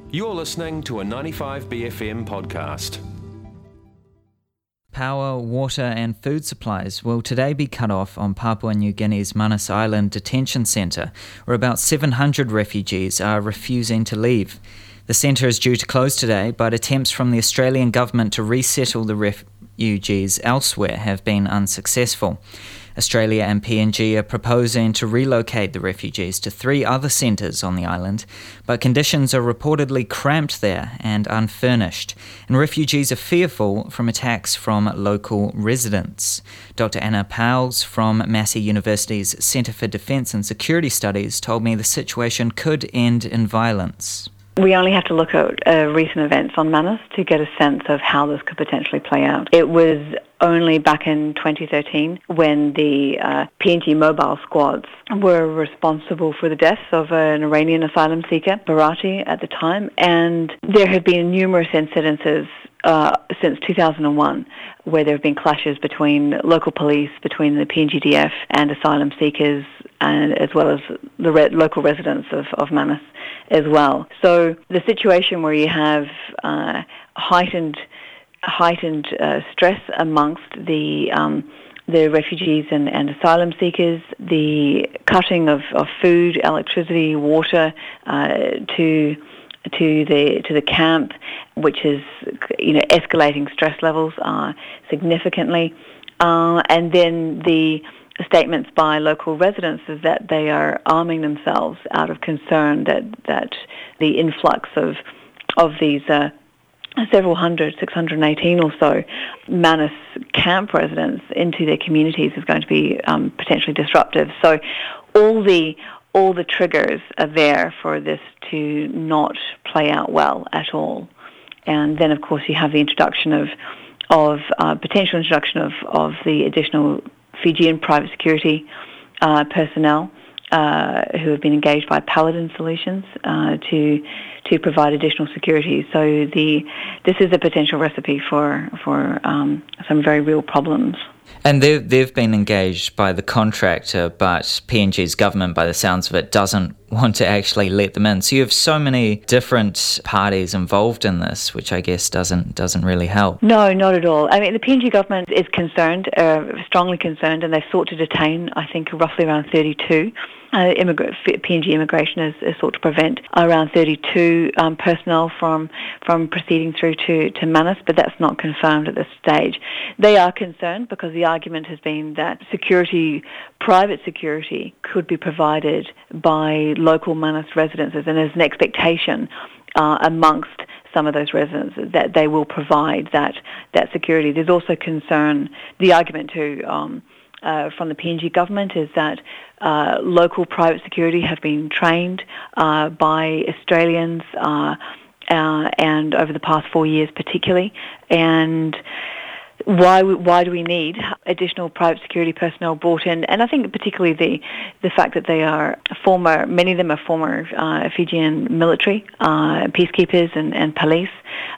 You're listening to a 95BFM podcast. Power, water and food supplies will today be cut off on Papua New Guinea's Manus Island Detention Centre, where about 700 refugees are refusing to leave. The centre is due to close today, but attempts from the Australian government to resettle the refugees elsewhere have been unsuccessful. Australia and PNG are proposing to relocate the refugees to 3 other centres on the island, but conditions are reportedly cramped there and unfurnished, and refugees are fearful from attacks from local residents. Dr. Anna Pauls from Massey University's Centre for Defence and Security Studies told me the situation could end in violence. We only have to look at recent events on Manus to get a sense of how this could potentially play out. It was only back in 2013 when the PNG mobile squads were responsible for the deaths of an Iranian asylum seeker, Barati, at the time, and there had been numerous incidences since 2001 where there have been clashes between local police, between the PNGDF and asylum seekers, and as well as the local residents of Manus as well. So the situation where you have heightened stress amongst the refugees and asylum seekers, the cutting of food, electricity, water to the camp, which is escalating stress levels significantly, and then the statements by local residents is that they are arming themselves out of concern that the influx of these several hundred, 618 or so, Manus camp residents into their communities is going to be potentially disruptive. So all the triggers are there for this to not play out well at all. And then, of course, you have the introduction of potential introduction of the additional Fijian private security personnel who have been engaged by Paladin Solutions to provide additional security. So this is a potential recipe for some very real problems. And they've been engaged by the contractor, but PNG's government, by the sounds of it, doesn't want to actually let them in. So you have so many different parties involved in this, which I guess doesn't really help. No, not at all. I mean, the PNG government is concerned, strongly concerned, and they've sought to detain, I think, roughly around 32. PNG immigration has sought to prevent around 32 personnel from proceeding through to Manus, but that's not confirmed at this stage. They are concerned because the argument has been that private security could be provided by local Manus residences, and there's an expectation amongst some of those residents that they will provide that security. There's also concern, the argument too, from the PNG government is that local private security have been trained by Australians and over the past 4 years particularly, and why do we need additional private security personnel brought in? And I think particularly the fact that many of them are former Fijian military, peacekeepers and police,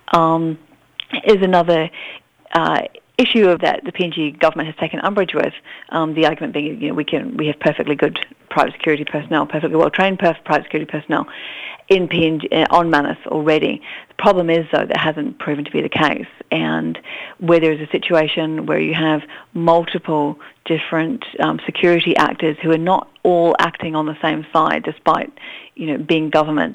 is another issue of that the PNG government has taken umbrage with. The argument being, we have perfectly good private security personnel, perfectly well trained private security personnel in PNG on Manus already. The problem is, though, that hasn't proven to be the case, and where there is a situation where you have multiple different security actors who are not all acting on the same side, despite being government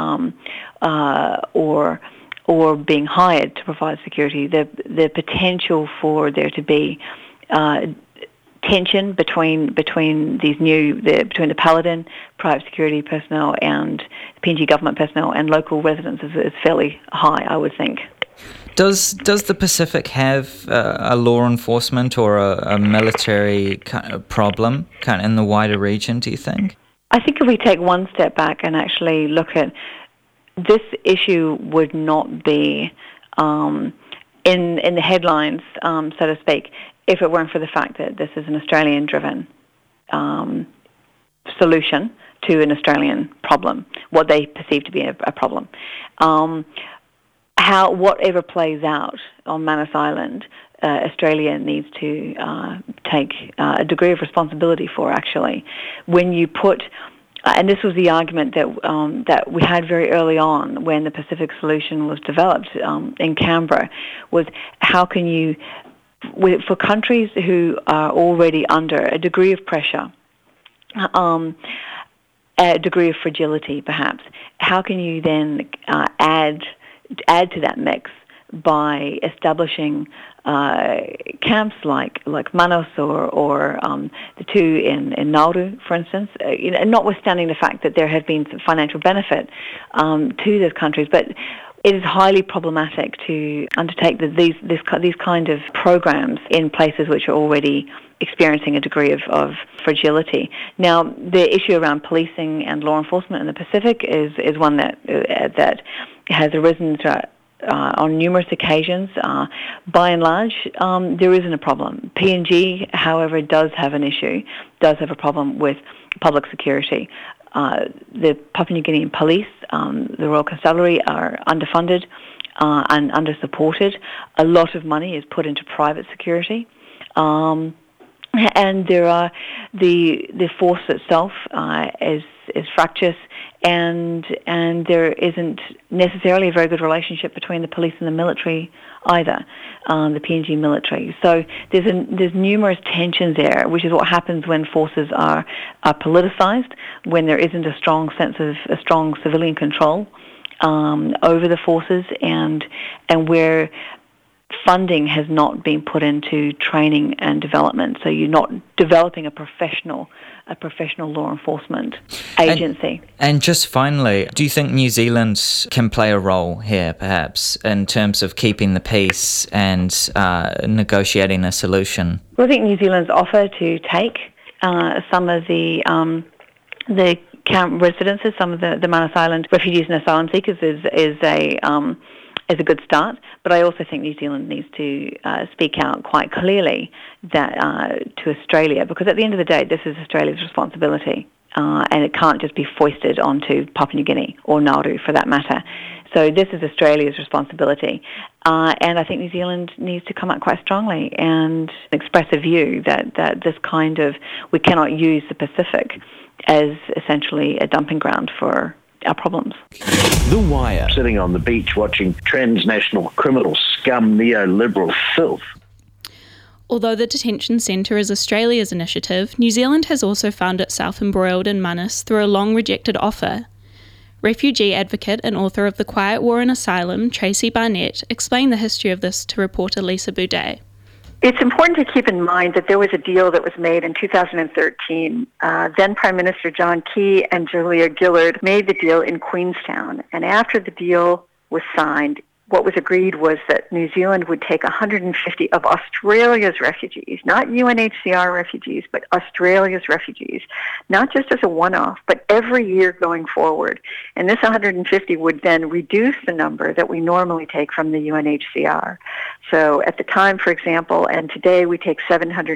or being hired to provide security, the potential for there to be tension between the Paladin private security personnel and the PNG government personnel and local residents is fairly high, I would think. Does the Pacific have a law enforcement or a military kind of problem in the wider region, do you think? I think if we take one step back and actually look at this issue would not be in the headlines, so to speak, if it weren't for the fact that this is an Australian-driven solution to an Australian problem, what they perceive to be a problem. Whatever plays out on Manus Island, Australia needs to take a degree of responsibility for, actually. When you put and this was the argument that we had very early on when the Pacific Solution was developed in Canberra, was how can you, for countries who are already under a degree of pressure, a degree of fragility perhaps, how can you then add to that mix by establishing camps like Manus or the two in Nauru, for instance, notwithstanding the fact that there have been some financial benefit to those countries, but it is highly problematic to undertake these kind of programs in places which are already experiencing a degree of fragility. Now, the issue around policing and law enforcement in the Pacific is one that has arisen on numerous occasions. By and large, there isn't a problem. PNG, however, does have a problem with public security. The Papua New Guinean police, the Royal Constabulary, are underfunded and under-supported. A lot of money is put into private security. And there are the force itself is fractious, and there isn't necessarily a very good relationship between the police and the military either, the PNG military. So there's numerous tensions there, which is what happens when forces are politicized, when there isn't a strong sense of a strong civilian control over the forces, and where funding has not been put into training and development. So you're not developing a professional law enforcement agency. And just finally, do you think New Zealand can play a role here, perhaps, in terms of keeping the peace and negotiating a solution? Well, I think New Zealand's offer to take some of the camp residences, some of the Manus Island refugees and asylum seekers is a good start, but I also think New Zealand needs to speak out quite clearly that to Australia, because at the end of the day, this is Australia's responsibility, and it can't just be foisted onto Papua New Guinea or Nauru for that matter. So this is Australia's responsibility, and I think New Zealand needs to come out quite strongly and express a view that this kind of, we cannot use the Pacific as essentially a dumping ground for our problems. The Wire. Sitting on the beach watching transnational criminal scum, neoliberal filth. Although the detention centre is Australia's initiative, New Zealand has also found itself embroiled in Manus through a long-rejected offer. Refugee advocate and author of The Quiet War in Asylum, Tracy Barnett, explained the history of this to reporter Lisa Boudet. It's important to keep in mind that there was a deal that was made in 2013. Then Prime Minister John Key and Julia Gillard made the deal in Queenstown. And after the deal was signed, what was agreed was that New Zealand would take 150 of Australia's refugees, not UNHCR refugees, but Australia's refugees, not just as a one-off, but every year going forward. And this 150 would then reduce the number that we normally take from the UNHCR. So at the time, for example, and today we take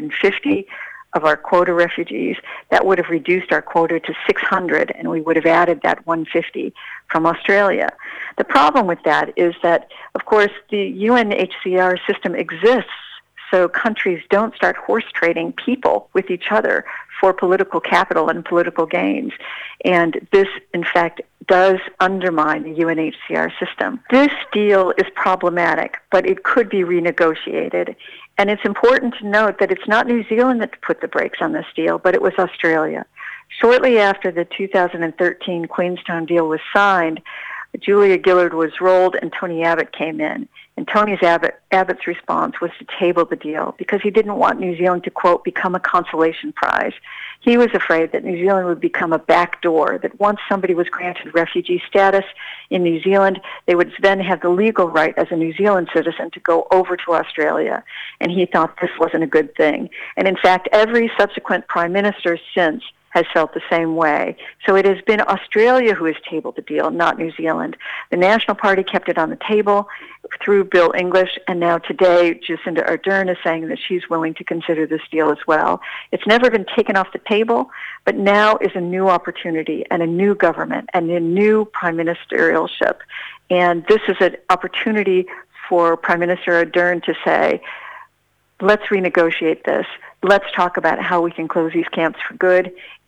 750 of our quota refugees, that would have reduced our quota to 600, and we would have added that 150 from Australia. The problem with that is that, of course, the UNHCR system exists so countries don't start horse trading people with each other for political capital and political gains. And this, in fact, does undermine the UNHCR system. This deal is problematic, but it could be renegotiated. And it's important to note that it's not New Zealand that put the brakes on this deal, but it was Australia. Shortly after the 2013 Queenstown deal was signed, Julia Gillard was rolled and Tony Abbott came in. And Abbott's response was to table the deal because he didn't want New Zealand to, quote, become a consolation prize. He was afraid that New Zealand would become a backdoor, that once somebody was granted refugee status in New Zealand, they would then have the legal right as a New Zealand citizen to go over to Australia. And he thought this wasn't a good thing. And in fact, every subsequent prime minister since has felt the same way. So it has been Australia who has tabled the deal, not New Zealand. The National Party kept it on the table through Bill English, and now today Jacinda Ardern is saying that she's willing to consider this deal as well. It's never been taken off the table, but now is a new opportunity and a new government and a new prime ministerialship. And this is an opportunity for Prime Minister Ardern to say, let's renegotiate this. Let's talk about how we can close these camps for good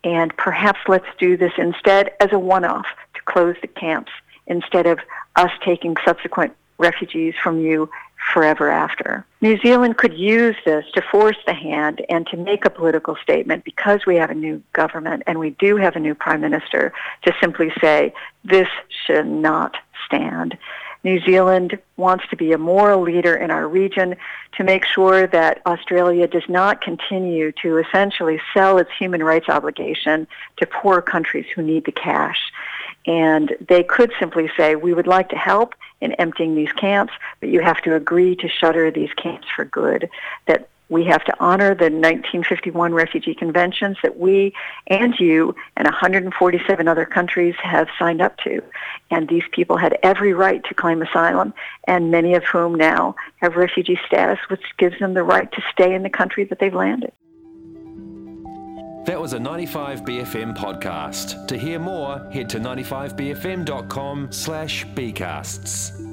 and perhaps let's do this instead as a one-off to close the camps instead of us taking subsequent refugees from you forever after. New Zealand could use this to force the hand and to make a political statement because we have a new government and we do have a new prime minister to simply say, this should not stand. New Zealand wants to be a moral leader in our region to make sure that Australia does not continue to essentially sell its human rights obligation to poor countries who need the cash. And they could simply say, we would like to help in emptying these camps, but you have to agree to shutter these camps for good, that we have to honor the 1951 refugee conventions that we and you and 147 other countries have signed up to. And these people had every right to claim asylum, and many of whom now have refugee status, which gives them the right to stay in the country that they've landed. That was a 95BFM podcast. To hear more, head to 95bfm.com/bcasts.